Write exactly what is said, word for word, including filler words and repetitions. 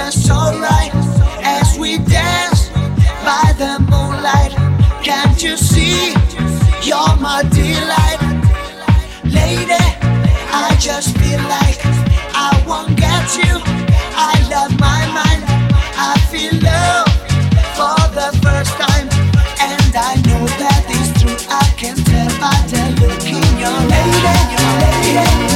just alright as we dance by the moonlight. Can't you see you're my delight? Lady, I just feel like I won't get you. I love my mind, I feel love for the first time, and I know that it's true. I can tell by the look in your lady, your lady.